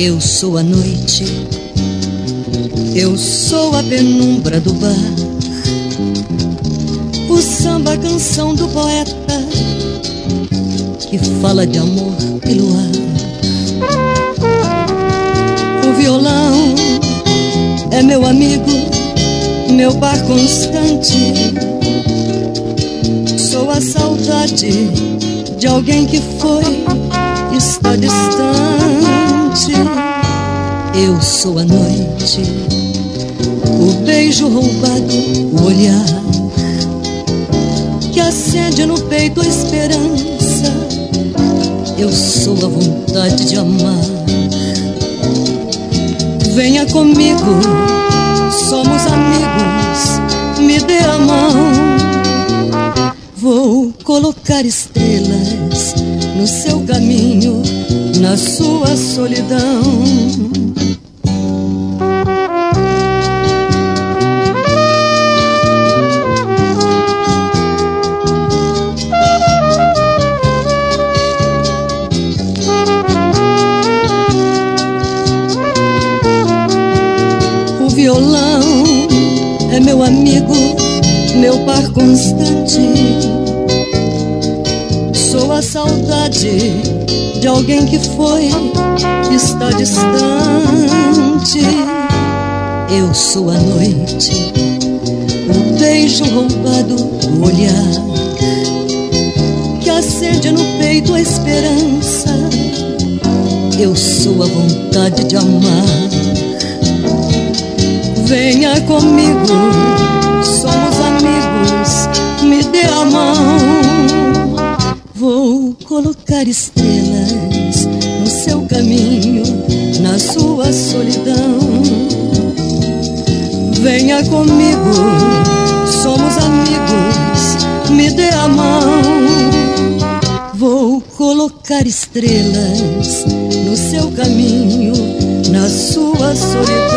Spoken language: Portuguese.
Eu sou a noite, eu sou a penumbra do bar, o samba, a canção do poeta que fala de amor e luar. O violão é meu amigo, meu par constante. Sou a saudade de alguém que foi, está distante. Eu sou a noite, o beijo roubado, o olhar que acende no peito a esperança. Eu sou a vontade de amar. Venha comigo, somos amigos, me dê a mão. Vou colocar estrelas no seu caminho, na sua solidão. O violão é meu amigo, meu par constante. Sou a saudade de alguém que foi, está distante. Eu sou a noite, o beijo roubado, o olhar que acende no peito a esperança. Eu sou a vontade de amar. Venha comigo, somos amigos, me dê a mão. Vou colocar estrelas no seu caminho, na sua solidão. Venha comigo, somos amigos, me dê a mão. Vou colocar estrelas no seu caminho, na sua solidão.